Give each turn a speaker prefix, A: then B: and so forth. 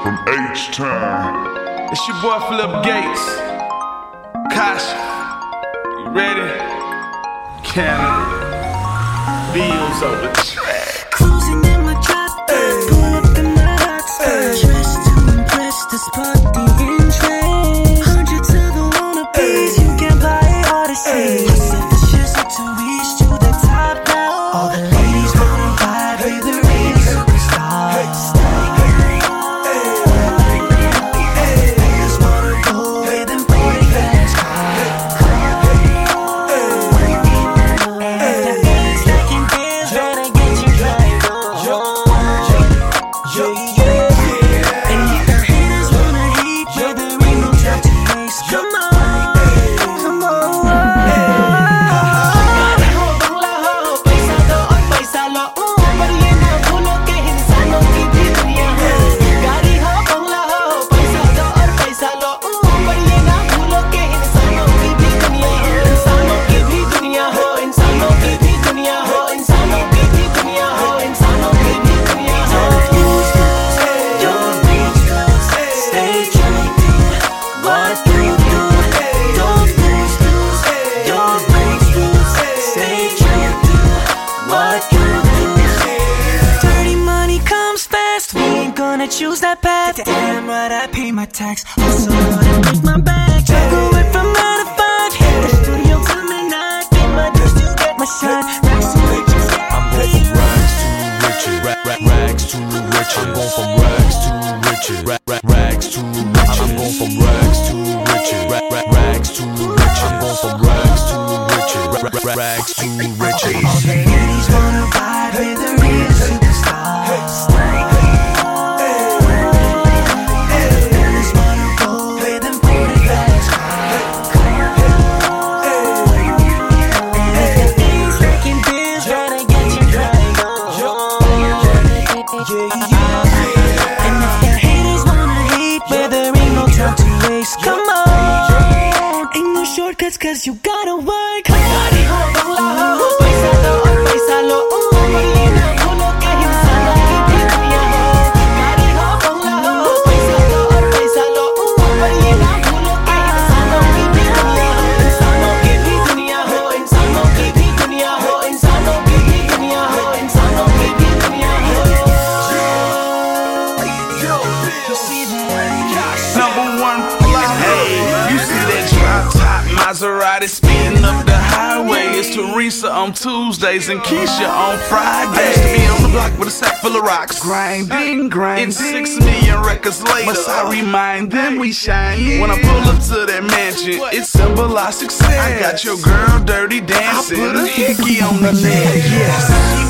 A: from H-Town.
B: It's your boy Flip Gates. Kasha, you ready? Canada, Bills on the track.
C: Cruising in my drop top, pull up in my hot spot. Dressed to impress, the spot the interest. 100 to the wannabes, you can buy it all the same. I said the shit's up to reach to the top now. All the ladies wanna ride with the real superstars. Haters wanna go with them 40 fast cars. And the A's stacking bills, better get your drive on. And if the haters wanna hate, yeah, there ain't no time to waste. Come on, come on. गाड़ी हो बंगला हो, पैसा दो और पैसा लो, पर ये ना भूलो कि इंसानों की भी दुनिया है। गाड़ी हो बंगला हो, पैसा दो और पैसा लो, पर ये ना भूलो कि इंसानों की भी दुनिया है। इंसानों की भी दुनिया हो, इंसानों की भी दुनिया हो, इंसानों की भी दुनिया हो, इंसानों की भी दुनिया हो। Don't lose, stay true to what you do. Don't lose, don't break rules. Stay true to what you do. Dirty money comes fast, we ain't gonna choose that path. Damn right, I pay my tax. Also hard to make my bag. Drag away from 9 to 5. Hit the studio till midnight. Get my juice to get my shine. Racks to riches.
D: I'm going from rags to riches. Rags to riches. I'm going from rags to riches. Rags to riches. I'm going from rags to riches. Rags to riches. I'm going from rags to riches. Rags to riches.
C: All the ladies wanna ride with the real superstars. Haters wanna go with them 40 fast cars. And if the A's stacking bills, better get your drive on. And if the haters wanna hate, well, there ain't no time to waste. Come on, ain't no shortcuts 'cause you gotta work. गाड़ी हो बंगला हो, पैसा दो और पैसा लो, पर ये ना भूलो कि इंसानों की भी दुनिया है। गाड़ी हो बंगला हो, पैसा दो और पैसा लो, पर ये ना भूलो कि इंसानों की भी दुनिया है। इंसानों की भी दुनिया हो, इंसानों की भी दुनिया हो, इंसानों की भी दुनिया हो, इंसानों की भी दुनिया हो। You see that?
B: Number one fly. Hey, you see that drop top Maserati speeding up the highway? It's Teresa on Tuesdays and Keisha on Fridays. Used to be on the block with a sack full of rocks. Grinding. It's 6 million records later. Must I remind them we shine? When I pull up to that mansion, it symbolizes success. I got your girl dirty dancing. I put a hickey on the neck. Yes.